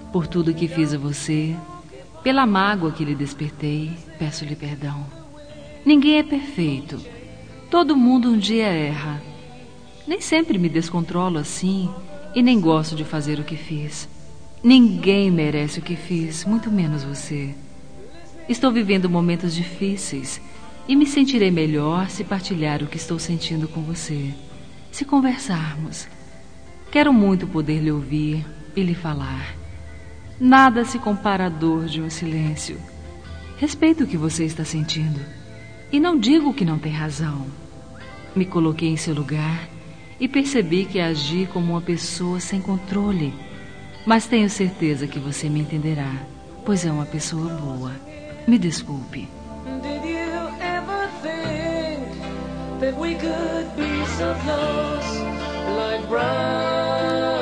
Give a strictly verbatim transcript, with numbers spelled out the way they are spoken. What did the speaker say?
Por tudo que fiz a você, pela mágoa que lhe despertei, peço-lhe perdão. Ninguém é perfeito. Todo mundo um dia erra. Nem sempre me descontrolo assim e nem gosto de fazer o que fiz. Ninguém merece o que fiz, muito menos você. Estou vivendo momentos difíceis e me sentirei melhor se partilhar o que estou sentindo com você, se conversarmos. Quero muito poder lhe ouvir e lhe falar. Nada se compara à dor de um silêncio. Respeito o que você está sentindo e não digo que não tem razão. Me coloquei em seu lugar e percebi que agi como uma pessoa sem controle. Mas tenho certeza que você me entenderá, pois é uma pessoa boa. Me desculpe. Did you ever think that we could be so close, like brown